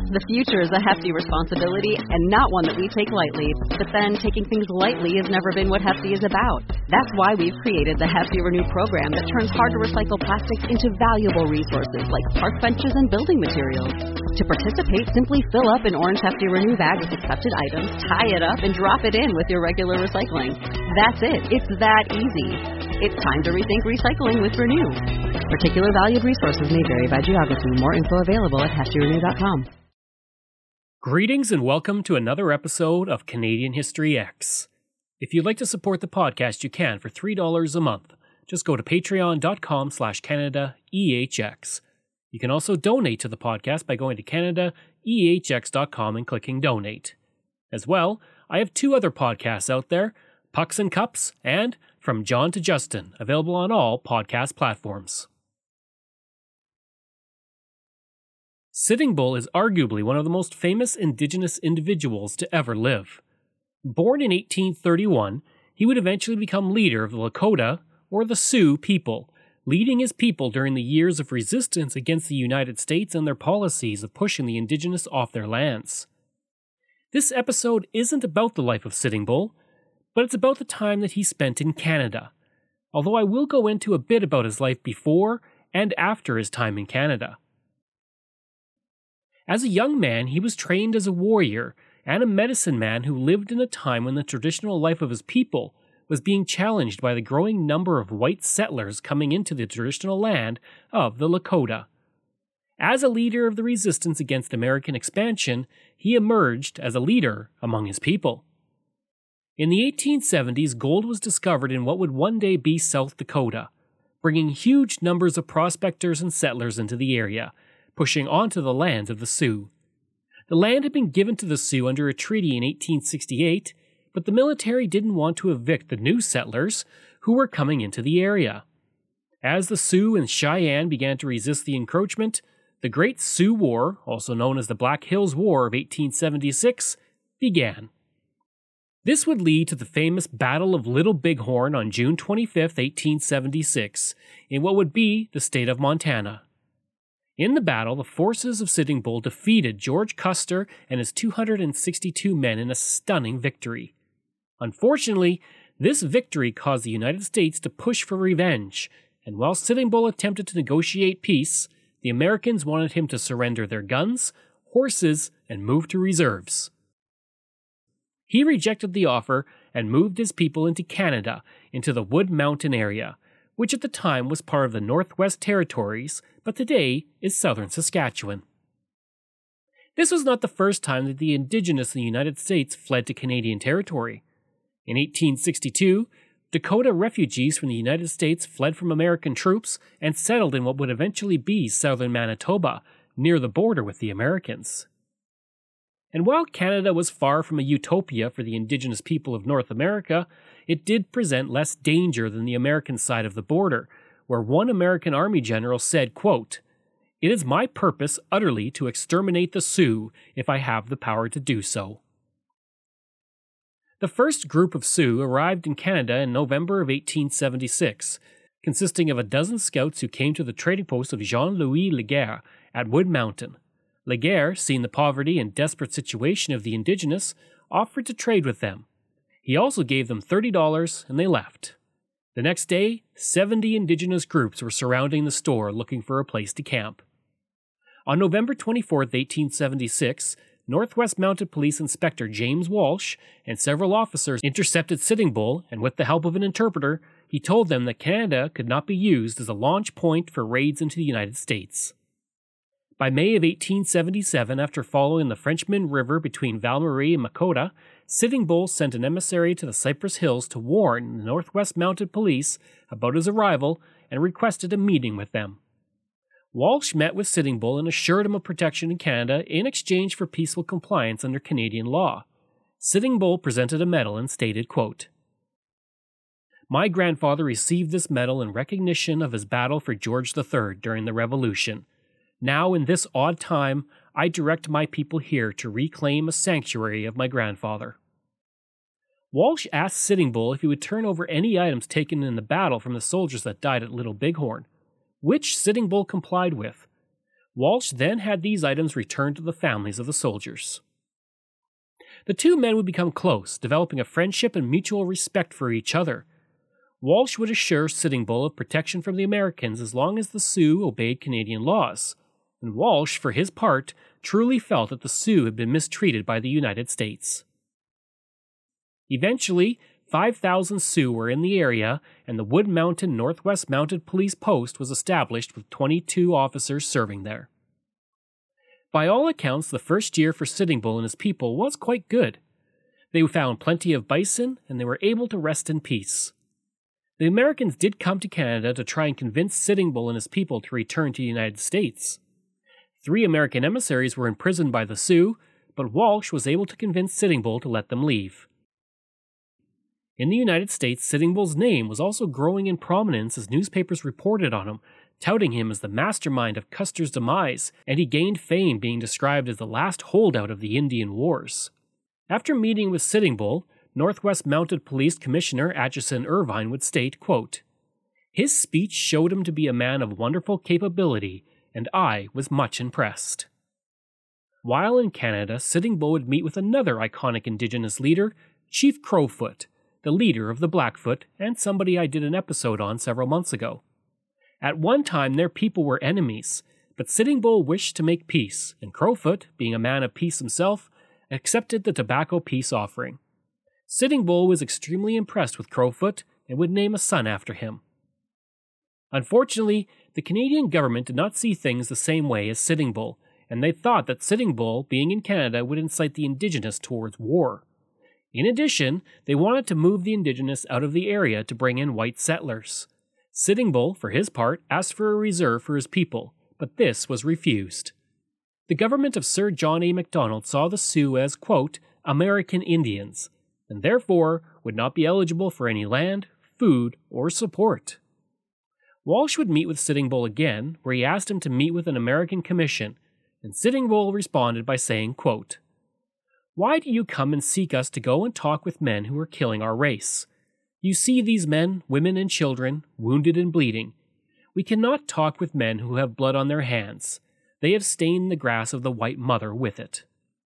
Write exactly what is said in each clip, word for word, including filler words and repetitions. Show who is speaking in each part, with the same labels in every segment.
Speaker 1: The future is a hefty responsibility and not one that we take lightly. But then, taking things lightly has never been what Hefty is about. That's why we've created the Hefty Renew program that turns hard-to-recycle plastics into valuable resources like park benches and building materials. To participate, simply fill up an orange Hefty Renew bag with accepted items, tie it up, and drop it in with your regular recycling. That's it. It's that easy. It's time to rethink recycling with Renew. Particular valued resources may vary by geography. More info available at hefty renew dot com.
Speaker 2: Greetings and welcome to another episode of Canadian History X. If you'd like to support the podcast, you can for three dollars a month. Just go to patreon.com slash CanadaEHX. You can also donate to the podcast by going to Canada E H X dot com and clicking donate. As well, I have two other podcasts out there, Pucks and Cups and From John to Justin, available on all podcast platforms. Sitting Bull is arguably one of the most famous Indigenous individuals to ever live. Born in eighteen thirty-one, he would eventually become leader of the Lakota, or the Sioux people, leading his people during the years of resistance against the United States and their policies of pushing the Indigenous off their lands. This episode isn't about the life of Sitting Bull, but it's about the time that he spent in Canada, although I will go into a bit about his life before and after his time in Canada. As a young man, he was trained as a warrior and a medicine man who lived in a time when the traditional life of his people was being challenged by the growing number of white settlers coming into the traditional land of the Lakota. As a leader of the resistance against American expansion, he emerged as a leader among his people. In the eighteen seventies, gold was discovered in what would one day be South Dakota, bringing huge numbers of prospectors and settlers into the area, pushing onto the lands of the Sioux. The land had been given to the Sioux under a treaty in eighteen sixty-eight, but the military didn't want to evict the new settlers who were coming into the area. As the Sioux and Cheyenne began to resist the encroachment, the Great Sioux War, also known as the Black Hills War of eighteen seventy-six, began. This would lead to the famous Battle of Little Bighorn on June twenty-fifth, eighteen seventy-six, in what would be the state of Montana. In the battle, the forces of Sitting Bull defeated George Custer and his two hundred sixty-two men in a stunning victory. Unfortunately, this victory caused the United States to push for revenge, and while Sitting Bull attempted to negotiate peace, the Americans wanted him to surrender their guns, horses, and move to reserves. He rejected the offer and moved his people into Canada, into the Wood Mountain area, which at the time was part of the Northwest Territories, but today is southern Saskatchewan. This was not the first time that the Indigenous in the United States fled to Canadian territory. In eighteen sixty-two, Dakota refugees from the United States fled from American troops and settled in what would eventually be southern Manitoba, near the border with the Americans. And while Canada was far from a utopia for the Indigenous people of North America, it did present less danger than the American side of the border, where one American Army general said, quote, "It is my purpose utterly to exterminate the Sioux if I have the power to do so." The first group of Sioux arrived in Canada in November of eighteen seventy-six, consisting of a dozen scouts who came to the trading post of Jean-Louis Laguerre at Wood Mountain. Laguerre, seeing the poverty and desperate situation of the Indigenous, offered to trade with them. He also gave them thirty dollars and they left. The next day, seventy Indigenous groups were surrounding the store looking for a place to camp. On November twenty-fourth, eighteen seventy-six, Northwest Mounted Police Inspector James Walsh and several officers intercepted Sitting Bull, and with the help of an interpreter, he told them that Canada could not be used as a launch point for raids into the United States. By May of eighteen seventy-seven, after following the Frenchman River between Val-Marie and Makota, Sitting Bull sent an emissary to the Cypress Hills to warn the Northwest Mounted Police about his arrival and requested a meeting with them. Walsh met with Sitting Bull and assured him of protection in Canada in exchange for peaceful compliance under Canadian law. Sitting Bull presented a medal and stated, quote, "My grandfather received this medal in recognition of his battle for George the Third during the Revolution. Now, in this odd time, I direct my people here to reclaim a sanctuary of my grandfather." Walsh asked Sitting Bull if he would turn over any items taken in the battle from the soldiers that died at Little Bighorn, which Sitting Bull complied with. Walsh then had these items returned to the families of the soldiers. The two men would become close, developing a friendship and mutual respect for each other. Walsh would assure Sitting Bull of protection from the Americans as long as the Sioux obeyed Canadian laws, and Walsh, for his part, truly felt that the Sioux had been mistreated by the United States. Eventually, five thousand Sioux were in the area, and the Wood Mountain Northwest Mounted Police Post was established with twenty-two officers serving there. By all accounts, the first year for Sitting Bull and his people was quite good. They found plenty of bison, and they were able to rest in peace. The Americans did come to Canada to try and convince Sitting Bull and his people to return to the United States. Three American emissaries were imprisoned by the Sioux, but Walsh was able to convince Sitting Bull to let them leave. In the United States, Sitting Bull's name was also growing in prominence as newspapers reported on him, touting him as the mastermind of Custer's demise, and he gained fame being described as the last holdout of the Indian Wars. After meeting with Sitting Bull, Northwest Mounted Police Commissioner Atchison Irvine would state, quote, "His speech showed him to be a man of wonderful capability, and I was much impressed." While in Canada, Sitting Bull would meet with another iconic Indigenous leader, Chief Crowfoot, the leader of the Blackfoot, and somebody I did an episode on several months ago. At one time, their people were enemies, but Sitting Bull wished to make peace, and Crowfoot, being a man of peace himself, accepted the tobacco peace offering. Sitting Bull was extremely impressed with Crowfoot and would name a son after him. Unfortunately, the Canadian government did not see things the same way as Sitting Bull, and they thought that Sitting Bull, being in Canada, would incite the Indigenous towards war. In addition, they wanted to move the Indigenous out of the area to bring in white settlers. Sitting Bull, for his part, asked for a reserve for his people, but this was refused. The government of Sir John A. Macdonald saw the Sioux as, quote, American Indians, and therefore would not be eligible for any land, food, or support. Walsh would meet with Sitting Bull again, where he asked him to meet with an American commission, and Sitting Bull responded by saying, quote, "Why do you come and seek us to go and talk with men who are killing our race? You see these men, women, and children, wounded and bleeding. We cannot talk with men who have blood on their hands. They have stained the grass of the white mother with it."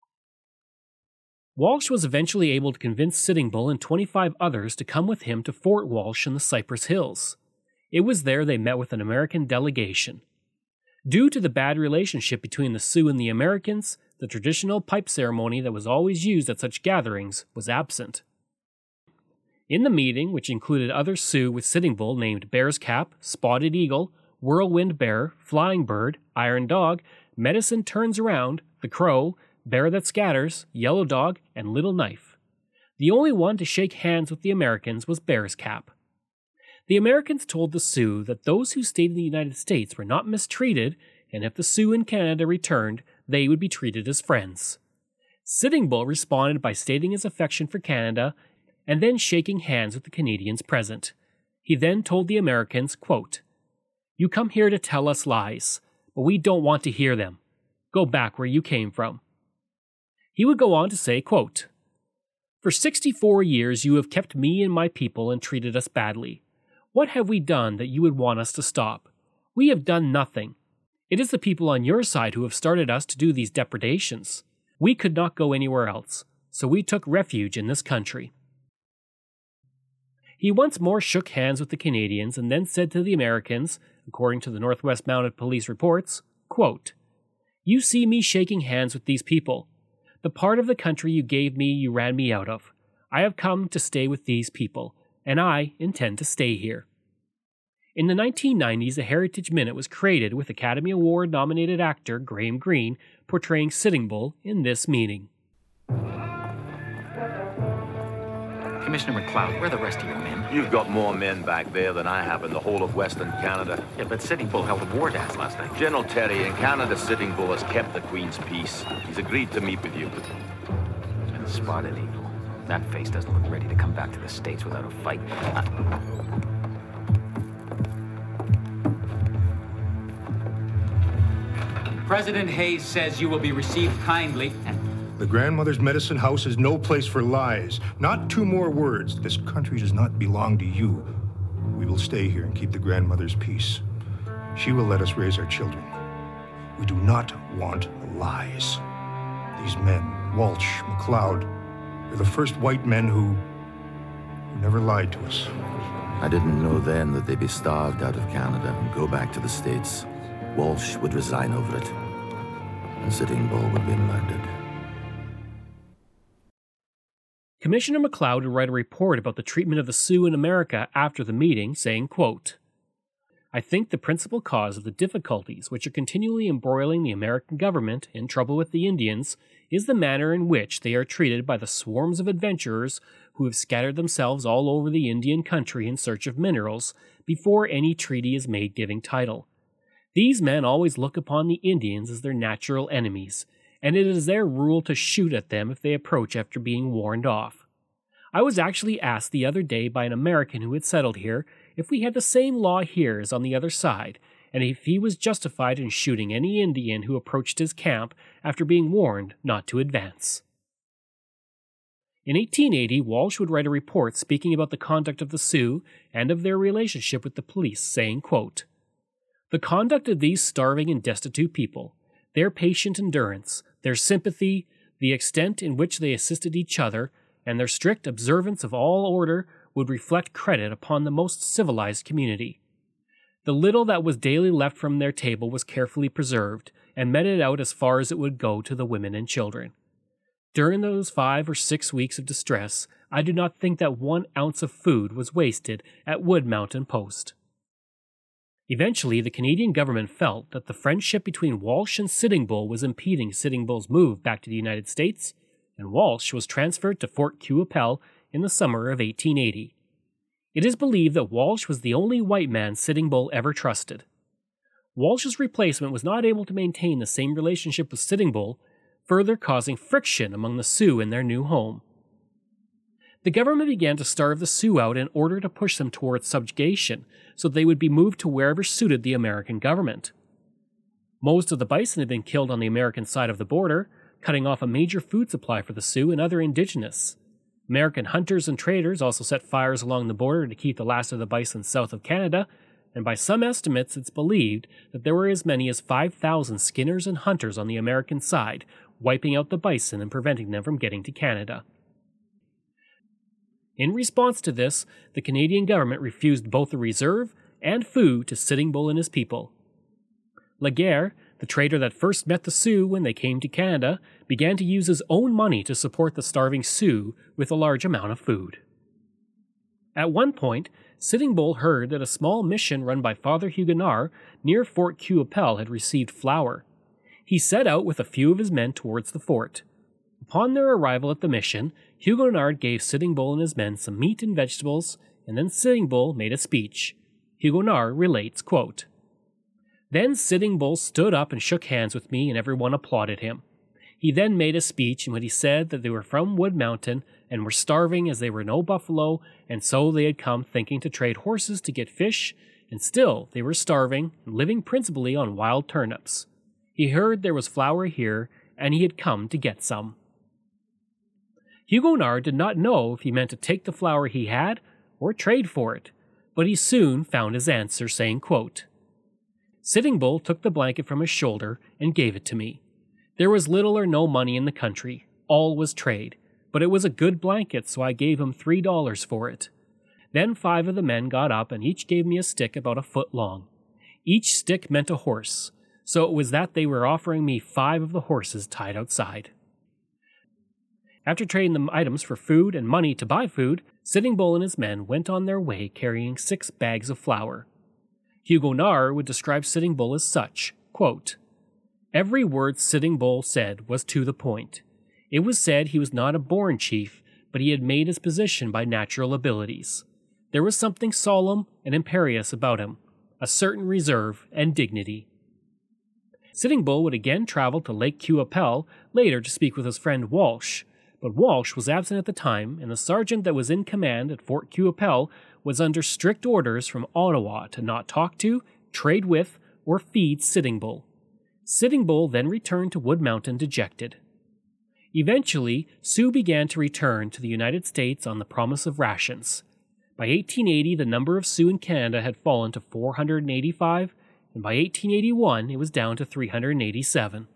Speaker 2: Walsh was eventually able to convince Sitting Bull and twenty-five others to come with him to Fort Walsh in the Cypress Hills. It was there they met with an American delegation. Due to the bad relationship between the Sioux and the Americans, the traditional pipe ceremony that was always used at such gatherings was absent. In the meeting, which included other Sioux with Sitting Bull named Bear's Cap, Spotted Eagle, Whirlwind Bear, Flying Bird, Iron Dog, Medicine Turns Around, The Crow, Bear That Scatters, Yellow Dog, and Little Knife. The only one to shake hands with the Americans was Bear's Cap. The Americans told the Sioux that those who stayed in the United States were not mistreated, and if the Sioux in Canada returned, they would be treated as friends. Sitting Bull responded by stating his affection for Canada and then shaking hands with the Canadians present. He then told the Americans, quote, "You come here to tell us lies, but we don't want to hear them. Go back where you came from." He would go on to say, quote, "For sixty-four years you have kept me and my people and treated us badly. What have we done that you would want us to stop? We have done nothing. It is the people on your side who have started us to do these depredations. We could not go anywhere else, so we took refuge in this country." He once more shook hands with the Canadians and then said to the Americans, according to the Northwest Mounted Police reports, quote, "You see me shaking hands with these people. The part of the country you gave me you ran me out of. I have come to stay with these people, and I intend to stay here." In the nineteen nineties, a Heritage Minute was created with Academy Award-nominated actor Graham Greene portraying Sitting Bull in this meeting.
Speaker 3: Commissioner McLeod, where are the rest of your men?
Speaker 4: You've got more men back there than I have in the whole of Western Canada.
Speaker 3: Yeah, but Sitting Bull held a war dance last night.
Speaker 4: General Terry, in Canada, Sitting Bull has kept the Queen's peace. He's agreed to meet with you.
Speaker 3: And Spotted Eagle. That face doesn't look ready to come back to the States without a fight. Uh,
Speaker 5: President Hayes says you will be received kindly and...
Speaker 6: The grandmother's medicine house is no place for lies. Not two more words. This country does not belong to you. We will stay here and keep the grandmother's peace. She will let us raise our children. We do not want lies. These men, Walsh, McLeod, they're the first white men who, who never lied to us.
Speaker 4: I didn't know then that they'd be starved out of Canada and go back to the States. Walsh would resign over it, and Sitting Bull would be murdered.
Speaker 2: Commissioner McLeod would write a report about the treatment of the Sioux in America after the meeting, saying, quote, I think the principal cause of the difficulties which are continually embroiling the American government in trouble with the Indians is the manner in which they are treated by the swarms of adventurers who have scattered themselves all over the Indian country in search of minerals before any treaty is made giving title. These men always look upon the Indians as their natural enemies, and it is their rule to shoot at them if they approach after being warned off. I was actually asked the other day by an American who had settled here if we had the same law here as on the other side, and if he was justified in shooting any Indian who approached his camp after being warned not to advance. In eighteen eighty, Walsh would write a report speaking about the conduct of the Sioux and of their relationship with the police, saying, quote, The conduct of these starving and destitute people, their patient endurance, their sympathy, the extent in which they assisted each other, and their strict observance of all order would reflect credit upon the most civilized community. The little that was daily left from their table was carefully preserved, and meted out as far as it would go to the women and children. During those five or six weeks of distress, I do not think that one ounce of food was wasted at Wood Mountain Post. Eventually, the Canadian government felt that the friendship between Walsh and Sitting Bull was impeding Sitting Bull's move back to the United States, and Walsh was transferred to Fort Qu'Appelle in the summer of eighteen eighty. It is believed that Walsh was the only white man Sitting Bull ever trusted. Walsh's replacement was not able to maintain the same relationship with Sitting Bull, further causing friction among the Sioux in their new home. The government began to starve the Sioux out in order to push them towards subjugation, so they would be moved to wherever suited the American government. Most of the bison had been killed on the American side of the border, cutting off a major food supply for the Sioux and other indigenous. American hunters and traders also set fires along the border to keep the last of the bison south of Canada, and by some estimates it's believed that there were as many as five thousand skinners and hunters on the American side, wiping out the bison and preventing them from getting to Canada. In response to this, the Canadian government refused both the reserve and food to Sitting Bull and his people. Laguerre, the trader that first met the Sioux when they came to Canada, began to use his own money to support the starving Sioux with a large amount of food. At one point, Sitting Bull heard that a small mission run by Father Huguenard near Fort Qu'Appelle had received flour. He set out with a few of his men towards the fort. Upon their arrival at the mission, Huguenard gave Sitting Bull and his men some meat and vegetables, and then Sitting Bull made a speech. Huguenard relates, quote, Then Sitting Bull stood up and shook hands with me, and everyone applauded him. He then made a speech in which he said that they were from Wood Mountain and were starving as there were no buffalo, and so they had come thinking to trade horses to get fish, and still they were starving and living principally on wild turnips. He heard there was flour here, and he had come to get some. Huguenard did not know if he meant to take the flour he had or trade for it, but he soon found his answer, saying, quote, Sitting Bull took the blanket from his shoulder and gave it to me. There was little or no money in the country. All was trade, but it was a good blanket, so I gave him three dollars for it. Then five of the men got up and each gave me a stick about a foot long. Each stick meant a horse, so it was that they were offering me five of the horses tied outside. After trading the items for food and money to buy food, Sitting Bull and his men went on their way carrying six bags of flour. Huguenard would describe Sitting Bull as such, quote, Every word Sitting Bull said was to the point. It was said he was not a born chief, but he had made his position by natural abilities. There was something solemn and imperious about him, a certain reserve and dignity. Sitting Bull would again travel to Lake Qu'Appelle later to speak with his friend Walsh, but Walsh was absent at the time, and the sergeant that was in command at Fort Qu'Appelle was under strict orders from Ottawa to not talk to, trade with, or feed Sitting Bull. Sitting Bull then returned to Wood Mountain dejected. Eventually, Sioux began to return to the United States on the promise of rations. By eighteen eighty, the number of Sioux in Canada had fallen to four hundred eighty-five, and by eighteen eighty-one it was down to three hundred eighty-seven.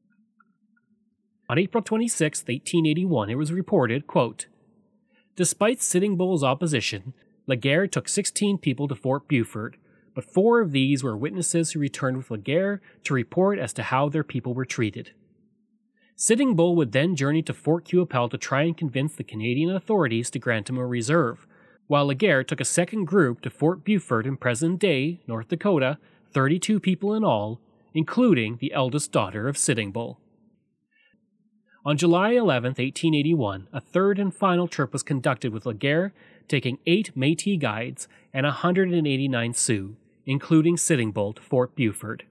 Speaker 2: On April twenty-sixth, eighteen eighty-one, it was reported, quote, "Despite Sitting Bull's opposition, Laguerre took sixteen people to Fort Buford, but four of these were witnesses who returned with Laguerre to report as to how their people were treated." Sitting Bull would then journey to Fort Qu'Appelle to try and convince the Canadian authorities to grant him a reserve, while Laguerre took a second group to Fort Buford in present-day North Dakota, thirty-two people in all, including the eldest daughter of Sitting Bull. On July eleventh, eighteen eighty-one, a third and final trip was conducted with Laguerre taking eight Métis guides and one hundred eighty-nine Sioux, including Sitting Bull, to Fort Buford.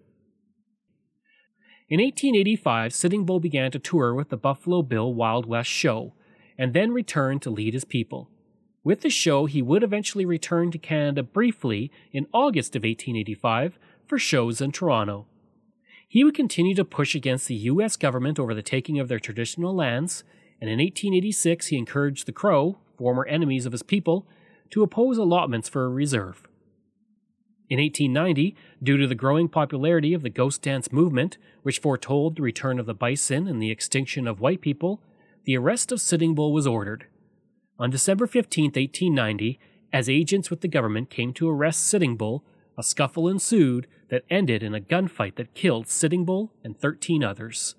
Speaker 2: In eighteen eighty-five, Sitting Bull began to tour with the Buffalo Bill Wild West show, and then returned to lead his people. With the show, he would eventually return to Canada briefly in August of eighteen eighty-five for shows in Toronto. He would continue to push against the U S government over the taking of their traditional lands, and in eighteen eighty-six he encouraged the Crow, former enemies of his people, to oppose allotments for a reserve. In eighteen ninety, due to the growing popularity of the ghost dance movement, which foretold the return of the bison and the extinction of white people, the arrest of Sitting Bull was ordered. On December fifteenth, eighteen ninety, as agents with the government came to arrest Sitting Bull, a scuffle ensued that ended in a gunfight that killed Sitting Bull and thirteen others.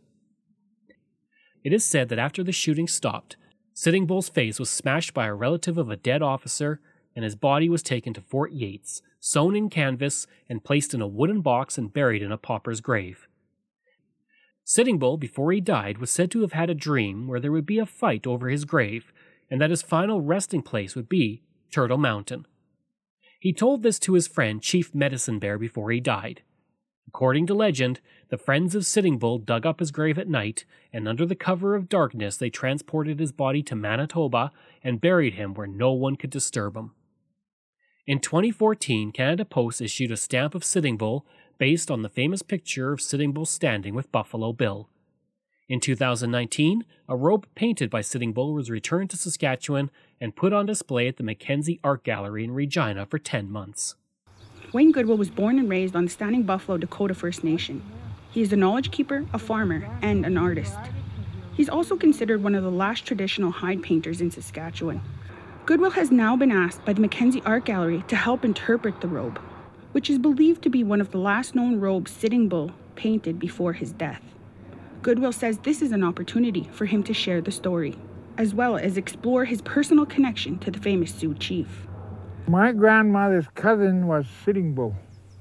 Speaker 2: It is said that after the shooting stopped, Sitting Bull's face was smashed by a relative of a dead officer, and his body was taken to Fort Yates, sewn in canvas, and placed in a wooden box and buried in a pauper's grave. Sitting Bull, before he died, was said to have had a dream where there would be a fight over his grave, and that his final resting place would be Turtle Mountain. He told this to his friend Chief Medicine Bear before he died. According to legend, the friends of Sitting Bull dug up his grave at night, and under the cover of darkness they transported his body to Manitoba and buried him where no one could disturb him. In twenty fourteen, Canada Post issued a stamp of Sitting Bull based on the famous picture of Sitting Bull standing with Buffalo Bill. In two thousand nineteen, a robe painted by Sitting Bull was returned to Saskatchewan and put on display at the Mackenzie Art Gallery in Regina for ten months.
Speaker 7: Wayne Goodwill was born and raised on the Standing Buffalo Dakota First Nation. He is a knowledge keeper, a farmer, and an artist. He's also considered one of the last traditional hide painters in Saskatchewan. Goodwill has now been asked by the Mackenzie Art Gallery to help interpret the robe, which is believed to be one of the last known robes Sitting Bull painted before his death. Goodwill says this is an opportunity for him to share the story, as well as explore his personal connection to the famous Sioux chief.
Speaker 8: My grandmother's cousin was Sitting Bull,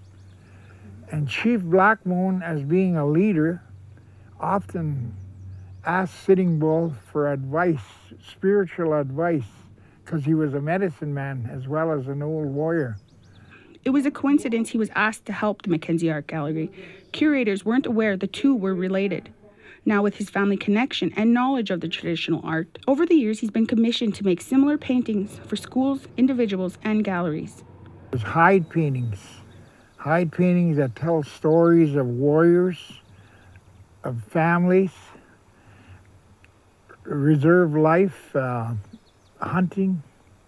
Speaker 8: and Chief Blackmon, as being a leader, often asked Sitting Bull for advice, spiritual advice, because he was a medicine man as well as an old warrior.
Speaker 7: It was a coincidence he was asked to help the Mackenzie Art Gallery. Curators weren't aware the two were related. Now, with his family connection and knowledge of the traditional art, over the years he's been commissioned to make similar paintings for schools, individuals, and galleries.
Speaker 8: There's hide paintings, hide paintings that tell stories of warriors, of families, reserve life, uh, hunting,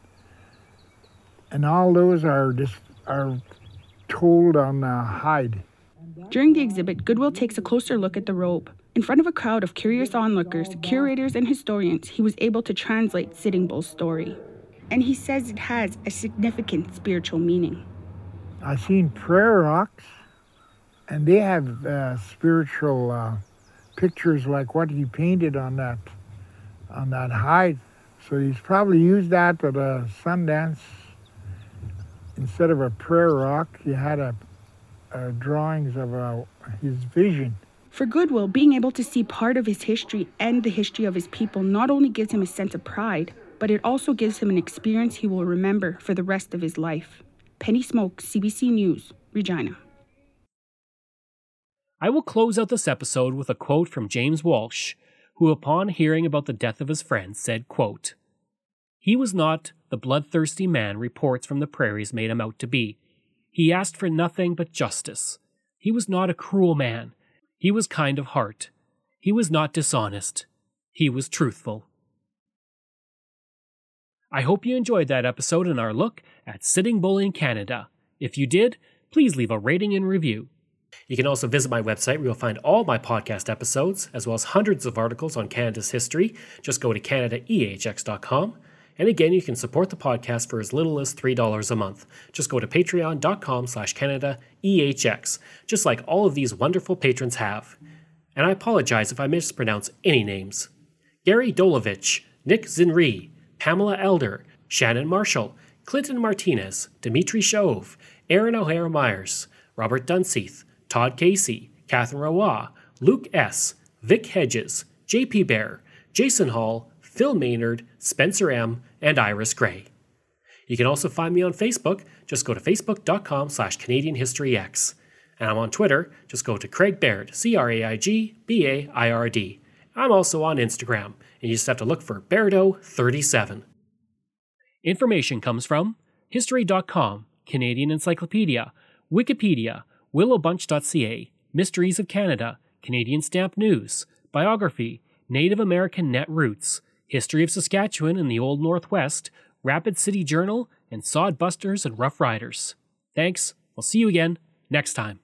Speaker 8: and all those are just are told on uh, hide.
Speaker 7: During the exhibit, Goodwill takes a closer look at the robe. In front of a crowd of curious onlookers, curators, and historians, he was able to translate Sitting Bull's story. And he says it has a significant spiritual meaning.
Speaker 8: I've seen prayer rocks, and they have uh, spiritual uh, pictures like what he painted on that, on that hide. So he's probably used that at a Sundance. Instead of a prayer rock, he had a, a drawings of a, his vision.
Speaker 7: For Goodwill, being able to see part of his history and the history of his people not only gives him a sense of pride, but it also gives him an experience he will remember for the rest of his life. Penny Smoke, C B C News, Regina.
Speaker 2: I will close out this episode with a quote from James Walsh, who upon hearing about the death of his friend said, quote, "He was not the bloodthirsty man reports from the prairies made him out to be. He asked for nothing but justice. He was not a cruel man. He was kind of heart. He was not dishonest. He was truthful." I hope you enjoyed that episode and our look at Sitting Bull in Canada. If you did, please leave a rating and review. You can also visit my website where you'll find all my podcast episodes, as well as hundreds of articles on Canada's history. Just go to canada e h x dot com. And again, you can support the podcast for as little as three dollars a month. Just go to patreon.com slash Canada EHX, just like all of these wonderful patrons have. And I apologize if I mispronounce any names. Gary Dolovich, Nick Zinri, Pamela Elder, Shannon Marshall, Clinton Martinez, Dimitri Shove, Aaron O'Hara Myers, Robert Dunseith, Todd Casey, Catherine Roy, Luke S., Vic Hedges, J P Bear, Jason Hall, Phil Maynard, Spencer M., and Iris Gray. You can also find me on Facebook. Just go to facebook.com slash Canadian History X. And I'm on Twitter. Just go to Craig Baird, C R A I G B A I R D. I'm also on Instagram, and you just have to look for Bairdo thirty-seven. Information comes from history dot com, Canadian Encyclopedia, Wikipedia, willow bunch dot c a, Mysteries of Canada, Canadian Stamp News, Biography, Native American Net Roots, History of Saskatchewan and the Old Northwest, Rapid City Journal, and Sodbusters and Rough Riders. Thanks. I'll see you again next time.